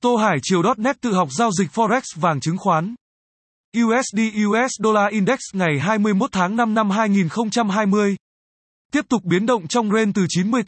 Tô Hải Triều.net tự học giao dịch Forex vàng chứng khoán. USD US Dollar Index ngày 21 tháng 5 năm 2020. Tiếp tục biến động trong range từ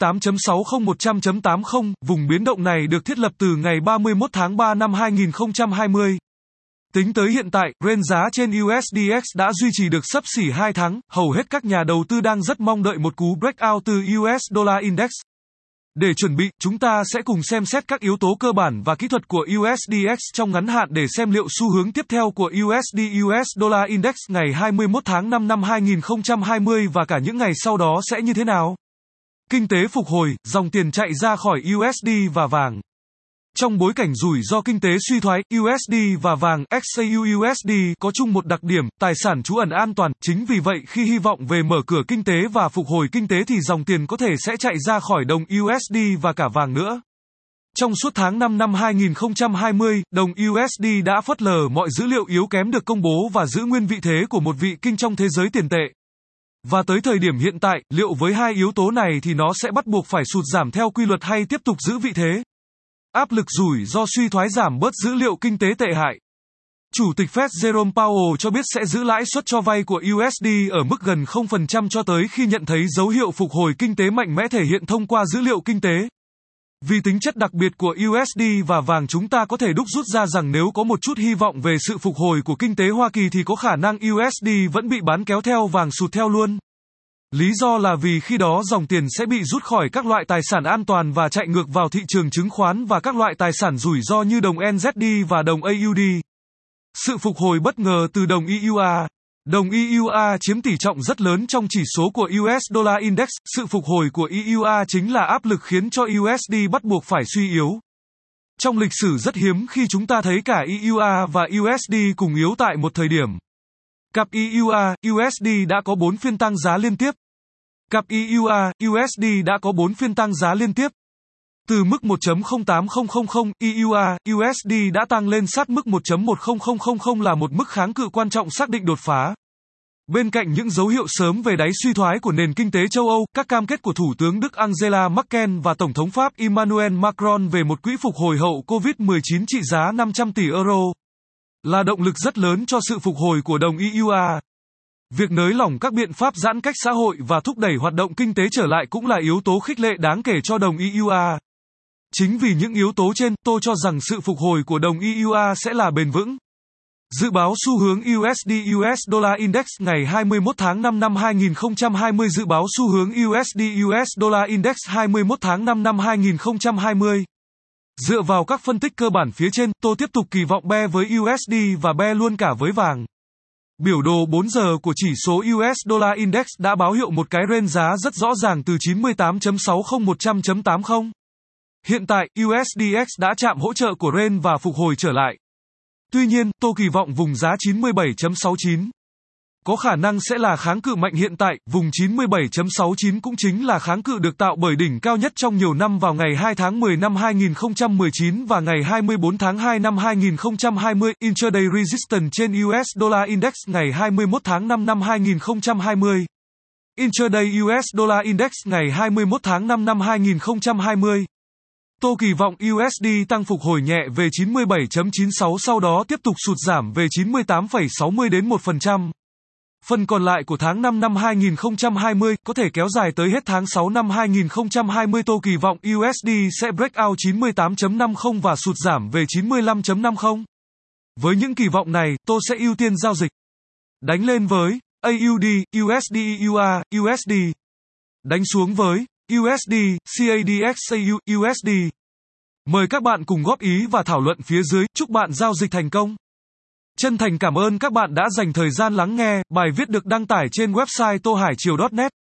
98.60-100.80, vùng biến động này được thiết lập từ ngày 31 tháng 3 năm 2020. Tính tới hiện tại, range giá trên USDX đã duy trì được xấp xỉ 2 tháng, hầu hết các nhà đầu tư đang rất mong đợi một cú breakout từ US Dollar Index. Để chuẩn bị, chúng ta sẽ cùng xem xét các yếu tố cơ bản và kỹ thuật của USDX trong ngắn hạn để xem liệu xu hướng tiếp theo của USD US Dollar Index ngày 21 tháng 5 năm 2020 và cả những ngày sau đó sẽ như thế nào. Kinh tế phục hồi, dòng tiền chạy ra khỏi USD và vàng. Trong bối cảnh rủi ro kinh tế suy thoái, USD và vàng XAUUSD có chung một đặc điểm, tài sản trú ẩn an toàn. Chính vì vậy khi hy vọng về mở cửa kinh tế và phục hồi kinh tế thì dòng tiền có thể sẽ chạy ra khỏi đồng USD và cả vàng nữa. Trong suốt tháng 5 năm 2020, đồng USD đã phớt lờ mọi dữ liệu yếu kém được công bố và giữ nguyên vị thế của một vị king trong thế giới tiền tệ. Và tới thời điểm hiện tại, liệu với hai yếu tố này thì nó sẽ bắt buộc phải sụt giảm theo quy luật hay tiếp tục giữ vị thế? Áp lực rủi ro suy thoái giảm bớt dữ liệu kinh tế tệ hại. Chủ tịch Fed Jerome Powell cho biết sẽ giữ lãi suất cho vay của USD ở mức gần 0% cho tới khi nhận thấy dấu hiệu phục hồi kinh tế mạnh mẽ thể hiện thông qua dữ liệu kinh tế. Vì tính chất đặc biệt của USD và vàng, chúng ta có thể đúc rút ra rằng nếu có một chút hy vọng về sự phục hồi của kinh tế Hoa Kỳ thì có khả năng USD vẫn bị bán kéo theo vàng sụt theo luôn. Lý do là vì khi đó dòng tiền sẽ bị rút khỏi các loại tài sản an toàn và chạy ngược vào thị trường chứng khoán và các loại tài sản rủi ro như đồng NZD và đồng AUD. Sự phục hồi bất ngờ từ đồng EUR. Đồng EUR chiếm tỷ trọng rất lớn trong chỉ số của US Dollar Index. Sự phục hồi của EUR chính là áp lực khiến cho USD bắt buộc phải suy yếu. Trong lịch sử rất hiếm khi chúng ta thấy cả EUR và USD cùng yếu tại một thời điểm. Cặp EUR, USD đã có 4 phiên tăng giá liên tiếp. Cặp EUR, USD đã có 4 phiên tăng giá liên tiếp. Từ mức 1.08000 EUR, USD đã tăng lên sát mức 1.1000 là một mức kháng cự quan trọng xác định đột phá. Bên cạnh những dấu hiệu sớm về đáy suy thoái của nền kinh tế châu Âu, các cam kết của Thủ tướng Đức Angela Merkel và Tổng thống Pháp Emmanuel Macron về một quỹ phục hồi hậu Covid-19 trị giá 500 tỷ euro là động lực rất lớn cho sự phục hồi của đồng EUR. Việc nới lỏng các biện pháp giãn cách xã hội và thúc đẩy hoạt động kinh tế trở lại cũng là yếu tố khích lệ đáng kể cho đồng EUR. Chính vì những yếu tố trên, tôi cho rằng sự phục hồi của đồng EUR sẽ là bền vững. Dự báo xu hướng USD US Dollar Index ngày 21 tháng 5 năm 2020. Dự báo xu hướng USD US Dollar Index 21 tháng 5 năm 2020. Dựa vào các phân tích cơ bản phía trên, tôi tiếp tục kỳ vọng bear với USD và bear luôn cả với vàng. Biểu đồ 4 giờ của chỉ số US Dollar Index đã báo hiệu một cái range giá rất rõ ràng từ 98.60-100.80. Hiện tại, USDX đã chạm hỗ trợ của range và phục hồi trở lại. Tuy nhiên, tôi kỳ vọng vùng giá 97.69 có khả năng sẽ là kháng cự mạnh hiện tại. Vùng 97.69 cũng chính là kháng cự được tạo bởi đỉnh cao nhất trong nhiều năm vào ngày 2 tháng 10 năm 2019 và ngày 24 tháng 2 năm 2020. Intraday Resistance trên US Dollar Index ngày 21 tháng 5 năm 2020. Intraday US Dollar Index ngày 21 tháng 5 năm 2020. Tôi kỳ vọng USD tăng phục hồi nhẹ về 97.96 sau đó tiếp tục sụt giảm về 98,60 đến 1%. Phần còn lại của tháng 5 năm 2020 có thể kéo dài tới hết tháng 6 năm 2020. Tôi kỳ vọng USD sẽ break out 98.50 và sụt giảm về 95.50. Với những kỳ vọng này, tôi sẽ ưu tiên giao dịch đánh lên với AUD, USD EUR, USD. Đánh xuống với USD, CADXAU, USD. Mời các bạn cùng góp ý và thảo luận phía dưới. Chúc bạn giao dịch thành công. Chân thành cảm ơn các bạn đã dành thời gian lắng nghe. Bài viết được đăng tải trên website tohaichiều.net.